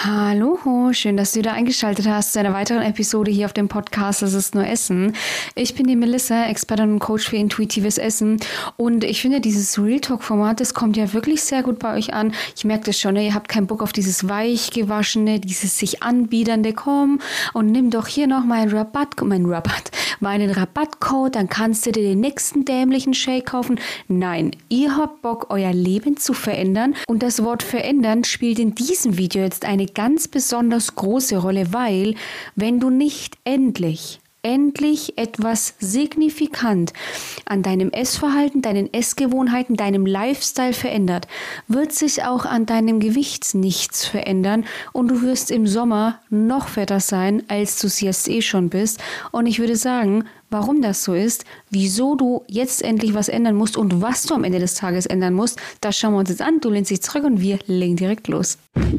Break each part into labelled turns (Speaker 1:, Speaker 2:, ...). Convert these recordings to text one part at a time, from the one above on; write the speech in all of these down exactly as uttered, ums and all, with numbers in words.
Speaker 1: Hallo, schön, dass du wieder eingeschaltet hast zu einer weiteren Episode hier auf dem Podcast Das ist nur Essen. Ich bin die Melissa, Expertin und Coach für intuitives Essen, und ich finde dieses Real Talk-Format, das kommt ja wirklich sehr gut bei euch an. Ich merke das schon, ne? Ihr habt keinen Bock auf dieses weichgewaschene, dieses sich anbiedernde, komm und nimm doch hier noch meinen Rabatt, meinen Rabatt, meinen Rabattcode, dann kannst du dir den nächsten dämlichen Shake kaufen. Nein, ihr habt Bock, euer Leben zu verändern, und das Wort verändern spielt in diesem Video jetzt eine ganz besonders große Rolle, weil wenn du nicht endlich, endlich etwas signifikant an deinem Essverhalten, deinen Essgewohnheiten, deinem Lifestyle verändert, wird sich auch an deinem Gewicht nichts verändern, und du wirst im Sommer noch fetter sein, als du es jetzt eh schon bist. Und ich würde sagen, warum das so ist, wieso du jetzt endlich was ändern musst und was du am Ende des Tages ändern musst, das schauen wir uns jetzt an. Du lehnst dich zurück und wir legen direkt los.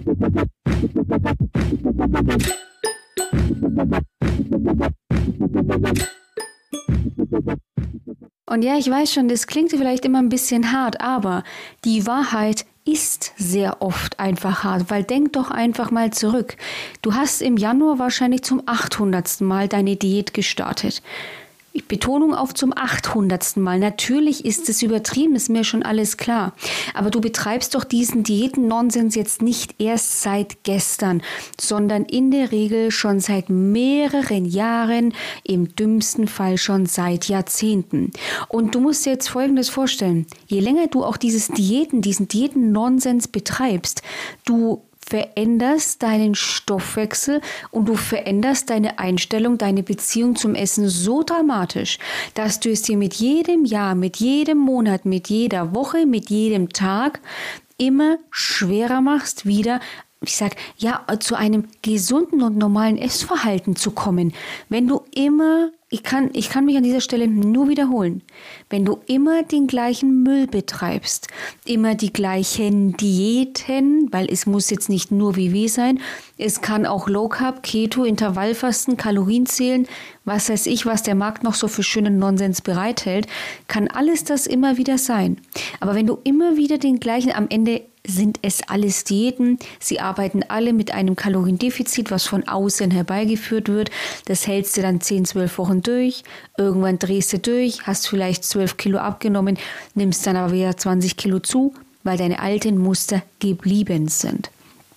Speaker 1: Und ja, ich weiß schon, das klingt vielleicht immer ein bisschen hart, aber die Wahrheit ist sehr oft einfach hart, weil denk doch einfach mal zurück. Du hast im Januar wahrscheinlich zum achthundertsten Mal deine Diät gestartet. Betonung auf zum achthundertsten Mal. Natürlich ist es übertrieben, ist mir schon alles klar. Aber du betreibst doch diesen Diäten-Nonsens jetzt nicht erst seit gestern, sondern in der Regel schon seit mehreren Jahren, im dümmsten Fall schon seit Jahrzehnten. Und du musst dir jetzt Folgendes vorstellen. Je länger du auch dieses Diäten, diesen Diäten-Nonsens betreibst, du veränderst deinen Stoffwechsel und du veränderst deine Einstellung, deine Beziehung zum Essen so dramatisch, dass du es dir mit jedem Jahr, mit jedem Monat, mit jeder Woche, mit jedem Tag immer schwerer machst, wieder, ich sag, ja, zu einem gesunden und normalen Essverhalten zu kommen. Wenn du immer, ich kann, ich kann mich an dieser Stelle nur wiederholen, wenn du immer den gleichen Müll betreibst, immer die gleichen Diäten, weil es muss jetzt nicht nur W W sein, es kann auch Low Carb, Keto, Intervallfasten, Kalorien zählen, was weiß ich, was der Markt noch so für schönen Nonsens bereithält, kann alles das immer wieder sein. Aber wenn du immer wieder den gleichen, am Ende sind es alles Diäten. Sie arbeiten alle mit einem Kaloriendefizit, was von außen herbeigeführt wird. Das hältst du dann zehn, zwölf Wochen durch. Irgendwann drehst du durch, hast vielleicht zwölf Kilo abgenommen, nimmst dann aber wieder zwanzig Kilo zu, weil deine alten Muster geblieben sind.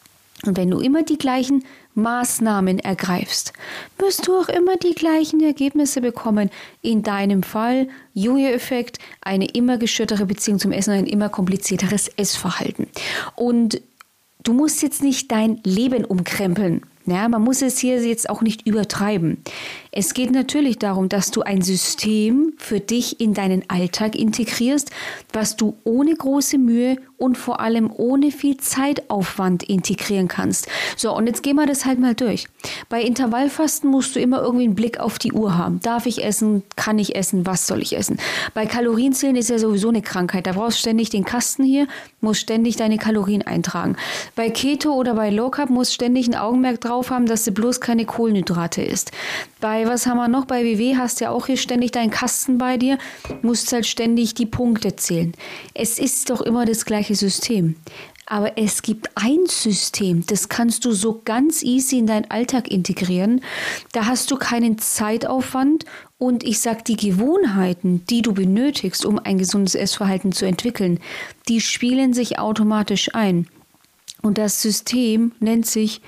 Speaker 1: Und wenn du immer die gleichen Maßnahmen ergreifst, wirst du auch immer die gleichen Ergebnisse bekommen. In deinem Fall Jojo-Effekt, eine immer gestörtere Beziehung zum Essen, ein immer komplizierteres Essverhalten. Und du musst jetzt nicht dein Leben umkrempeln. Ja, man muss es hier jetzt auch nicht übertreiben. Es geht natürlich darum, dass du ein System für dich in deinen Alltag integrierst, was du ohne große Mühe und vor allem ohne viel Zeitaufwand integrieren kannst. So, und jetzt gehen wir das halt mal durch. Bei Intervallfasten musst du immer irgendwie einen Blick auf die Uhr haben. Darf ich essen? Kann ich essen? Was soll ich essen? Bei Kalorienzählen ist ja sowieso eine Krankheit. Da brauchst du ständig den Kasten hier, musst ständig deine Kalorien eintragen. Bei Keto oder bei Low Carb musst du ständig ein Augenmerk drauf haben, dass du bloß keine Kohlenhydrate isst. Bei, was haben wir noch? Bei W W hast du ja auch hier ständig deinen Kasten bei dir, musst halt ständig die Punkte zählen. Es ist doch immer das gleiche System. Aber es gibt ein System, das kannst du so ganz easy in deinen Alltag integrieren. Da hast du keinen Zeitaufwand, und ich sag, die Gewohnheiten, die du benötigst, um ein gesundes Essverhalten zu entwickeln, die spielen sich automatisch ein. Und das System nennt sich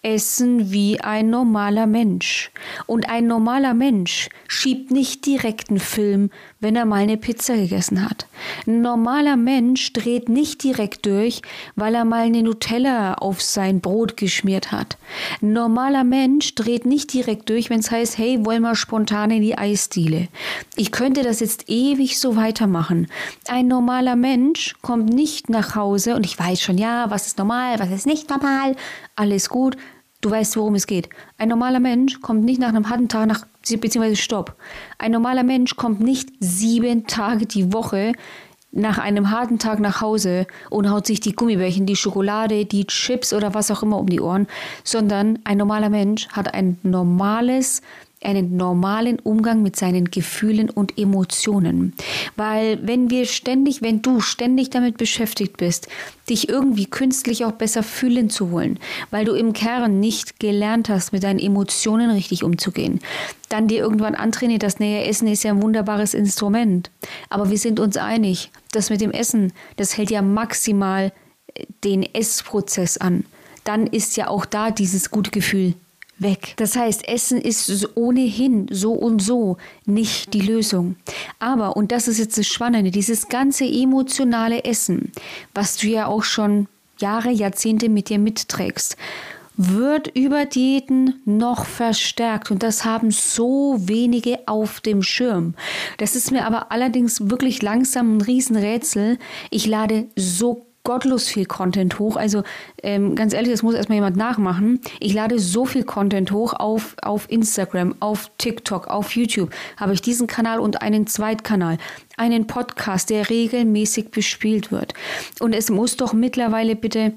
Speaker 1: Essen wie ein normaler Mensch. Und ein normaler Mensch schiebt nicht direkt einen Film, wenn er mal eine Pizza gegessen hat. Ein normaler Mensch dreht nicht direkt durch, weil er mal eine Nutella auf sein Brot geschmiert hat. Ein normaler Mensch dreht nicht direkt durch, wenn es heißt, hey, wollen wir spontan in die Eisdiele. Ich könnte das jetzt ewig so weitermachen. Ein normaler Mensch kommt nicht nach Hause, und ich weiß schon, ja, was ist normal, was ist nicht normal, alles gut. Du weißt, worum es geht. Ein normaler Mensch kommt nicht nach einem harten Tag nach, beziehungsweise stopp. Ein normaler Mensch kommt nicht sieben Tage die Woche nach einem harten Tag nach Hause und haut sich die Gummibärchen, die Schokolade, die Chips oder was auch immer um die Ohren, sondern ein normaler Mensch hat ein normales einen normalen Umgang mit seinen Gefühlen und Emotionen. Weil wenn wir ständig, wenn du ständig damit beschäftigt bist, dich irgendwie künstlich auch besser fühlen zu wollen, weil du im Kern nicht gelernt hast, mit deinen Emotionen richtig umzugehen, dann dir irgendwann antrainiert, das naja, Essen ist ja ein wunderbares Instrument. Aber wir sind uns einig, das mit dem Essen, das hält ja maximal den Essprozess an. Dann ist ja auch da dieses gute Gefühl weg. Das heißt, Essen ist ohnehin so und so nicht die Lösung. Aber, und das ist jetzt das Spannende, dieses ganze emotionale Essen, was du ja auch schon Jahre, Jahrzehnte mit dir mitträgst, wird über Diäten noch verstärkt. Und das haben so wenige auf dem Schirm. Das ist mir aber allerdings wirklich langsam ein Riesenrätsel. Ich lade so gottlos viel Content hoch. Also ähm, ganz ehrlich, das muss erstmal jemand nachmachen. Ich lade so viel Content hoch auf, auf Instagram, auf TikTok, auf YouTube. Habe ich diesen Kanal und einen Zweitkanal. Einen Podcast, der regelmäßig bespielt wird. Und es muss doch mittlerweile bitte...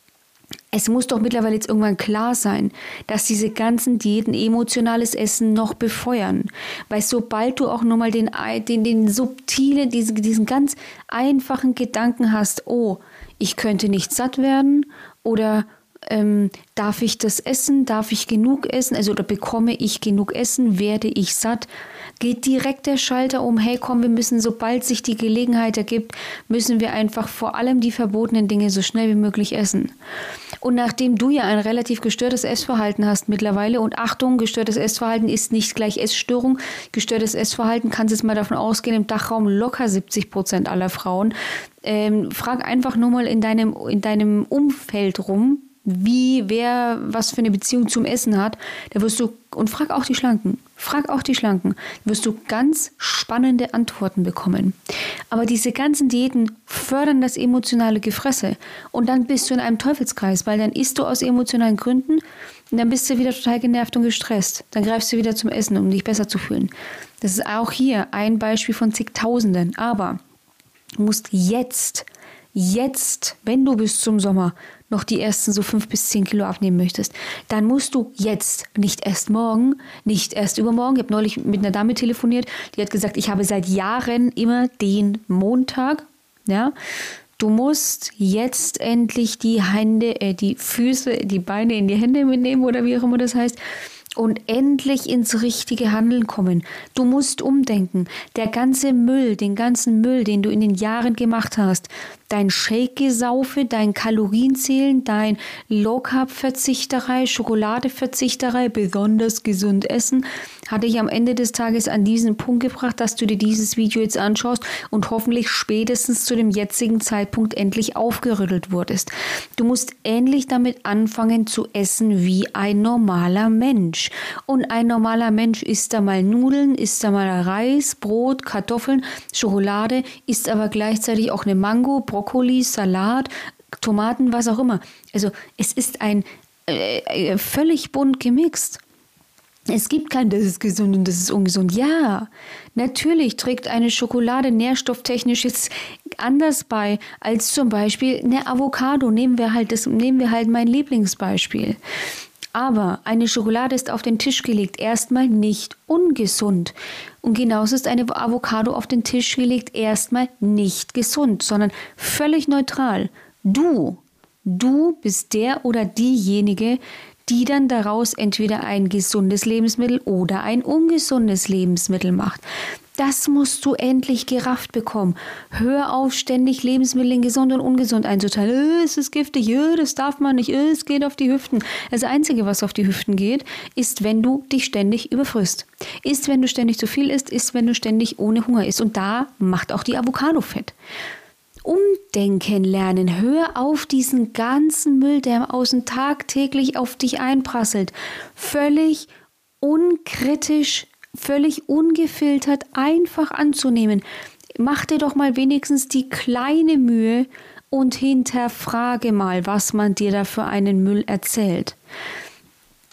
Speaker 1: Es muss doch mittlerweile jetzt irgendwann klar sein, dass diese ganzen Diäten emotionales Essen noch befeuern. Weil sobald du auch nur mal den, den, den subtilen, diesen, diesen ganz einfachen Gedanken hast, oh, ich könnte nicht satt werden oder ähm, darf ich das essen, darf ich genug essen, also oder bekomme ich genug Essen, werde ich satt, geht direkt der Schalter um, hey komm, wir müssen, sobald sich die Gelegenheit ergibt, müssen wir einfach vor allem die verbotenen Dinge so schnell wie möglich essen. Und nachdem du ja ein relativ gestörtes Essverhalten hast mittlerweile, und Achtung, gestörtes Essverhalten ist nicht gleich Essstörung, gestörtes Essverhalten, kannst jetzt mal davon ausgehen, im Dachraum locker siebzig Prozent aller Frauen, ähm, frag einfach nur mal in deinem, in deinem Umfeld rum, wie, wer, was für eine Beziehung zum Essen hat, da wirst du, und frag auch die Schlanken, frag auch die Schlanken, wirst du ganz spannende Antworten bekommen. Aber diese ganzen Diäten fördern das emotionale Gefresse und dann bist du in einem Teufelskreis, weil dann isst du aus emotionalen Gründen und dann bist du wieder total genervt und gestresst. Dann greifst du wieder zum Essen, um dich besser zu fühlen. Das ist auch hier ein Beispiel von zigtausenden, aber du musst jetzt, jetzt, wenn du bis zum Sommer noch die ersten so fünf bis zehn Kilo abnehmen möchtest, dann musst du jetzt, nicht erst morgen, nicht erst übermorgen. Ich habe neulich mit einer Dame telefoniert, die hat gesagt, ich habe seit Jahren immer den Montag, ja. Du musst jetzt endlich die Hände, äh, die Füße, die Beine in die Hände mitnehmen oder wie auch immer das heißt, und endlich ins richtige Handeln kommen. Du musst umdenken. Der ganze Müll, den ganzen Müll, den du in den Jahren gemacht hast, dein Shake-Gesaufe, dein Kalorienzählen, dein Low-Carb-Verzichtscherei, Schokoladeverzichtscherei, besonders gesund essen, hat dich am Ende des Tages an diesen Punkt gebracht, dass du dir dieses Video jetzt anschaust und hoffentlich spätestens zu dem jetzigen Zeitpunkt endlich aufgerüttelt wurdest. Du musst endlich damit anfangen zu essen wie ein normaler Mensch. Und ein normaler Mensch isst da mal Nudeln, isst da mal Reis, Brot, Kartoffeln, Schokolade, isst aber gleichzeitig auch eine Mango, Brokkoli, Salat, Tomaten, was auch immer. Also es ist ein äh, völlig bunt gemixt. Es gibt kein, das ist gesund und das ist ungesund. Ja, natürlich trägt eine Schokolade nährstofftechnisch jetzt anders bei als zum Beispiel eine Avocado. Nehmen wir halt das, nehmen wir halt mein Lieblingsbeispiel. Aber eine Schokolade ist auf den Tisch gelegt, erstmal nicht ungesund. Und genauso ist eine Avocado auf den Tisch gelegt, erstmal nicht gesund, sondern völlig neutral. Du, du bist der oder diejenige, die dann daraus entweder ein gesundes Lebensmittel oder ein ungesundes Lebensmittel macht. Das musst du endlich gerafft bekommen. Hör auf, ständig Lebensmittel in gesund und ungesund einzuteilen. Äh, es ist giftig, äh, das darf man nicht, äh, es geht auf die Hüften. Das Einzige, was auf die Hüften geht, ist, wenn du dich ständig überfrisst. Ist, wenn du ständig zu viel isst, ist, wenn du ständig ohne Hunger isst. Und da macht auch die Avocado fett. Umdenken lernen. Hör auf diesen ganzen Müll, der im Außen tagtäglich auf dich einprasselt. Völlig unkritisch, völlig ungefiltert einfach anzunehmen. Mach dir doch mal wenigstens die kleine Mühe und hinterfrage mal, was man dir da für einen Müll erzählt.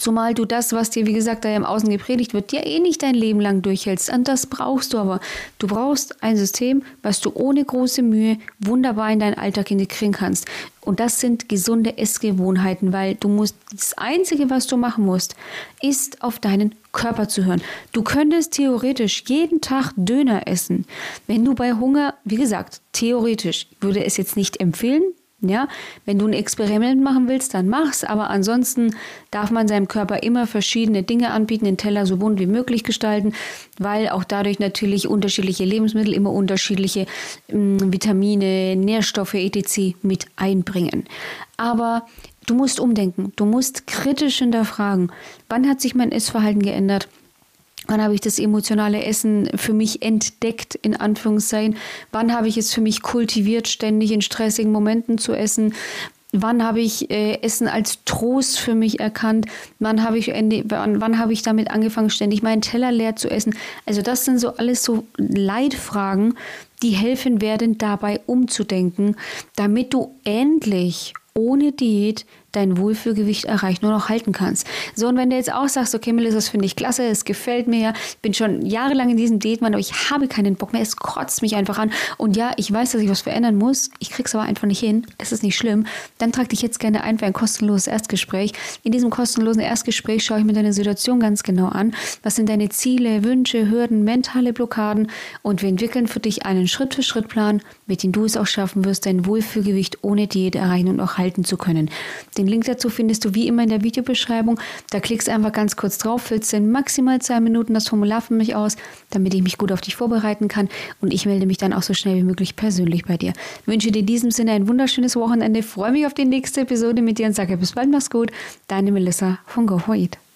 Speaker 1: Zumal du das, was dir, wie gesagt, da im Außen gepredigt wird, dir eh nicht dein Leben lang durchhältst. Und das brauchst du aber. Du brauchst ein System, was du ohne große Mühe wunderbar in deinen Alltag integrieren kannst. Und das sind gesunde Essgewohnheiten, weil du musst, das Einzige, was du machen musst, ist auf deinen Körper zu hören. Du könntest theoretisch jeden Tag Döner essen. Wenn du bei Hunger, wie gesagt, theoretisch, würde es jetzt nicht empfehlen. Ja, wenn du ein Experiment machen willst, dann mach's, aber ansonsten darf man seinem Körper immer verschiedene Dinge anbieten, den Teller so bunt wie möglich gestalten, weil auch dadurch natürlich unterschiedliche Lebensmittel immer unterschiedliche mh, Vitamine, Nährstoffe et cetera mit einbringen. Aber du musst umdenken, du musst kritisch hinterfragen, wann hat sich mein Essverhalten geändert? Wann habe ich das emotionale Essen für mich entdeckt, in Anführungszeichen? Wann habe ich es für mich kultiviert, ständig in stressigen Momenten zu essen? Wann habe ich äh, Essen als Trost für mich erkannt? Wann habe ich, wann, wann habe ich damit angefangen, ständig meinen Teller leer zu essen? Also das sind so alles so Leitfragen, die helfen werden, dabei umzudenken, damit du endlich ohne Diät dein Wohlfühlgewicht erreicht, nur noch halten kannst. So, und wenn du jetzt auch sagst, okay, Melissa, das finde ich klasse, es gefällt mir ja, ich bin schon jahrelang in diesem Diätmann, aber ich habe keinen Bock mehr, es kotzt mich einfach an und ja, ich weiß, dass ich was verändern muss, ich krieg's aber einfach nicht hin, es ist nicht schlimm, dann trag dich jetzt gerne ein für ein kostenloses Erstgespräch. In diesem kostenlosen Erstgespräch schaue ich mir deine Situation ganz genau an, was sind deine Ziele, Wünsche, Hürden, mentale Blockaden und wir entwickeln für dich einen Schritt-für-Schritt-Plan, mit dem du es auch schaffen wirst, dein Wohlfühlgewicht ohne Diät erreichen und auch halten zu können. Den Link dazu findest du wie immer in der Videobeschreibung. Da klickst einfach ganz kurz drauf, füllst in maximal zwei Minuten das Formular für mich aus, damit ich mich gut auf dich vorbereiten kann und ich melde mich dann auch so schnell wie möglich persönlich bei dir. Ich wünsche dir in diesem Sinne ein wunderschönes Wochenende, freue mich auf die nächste Episode mit dir und sage bis bald, mach's gut. Deine Melissa von Go For Eat.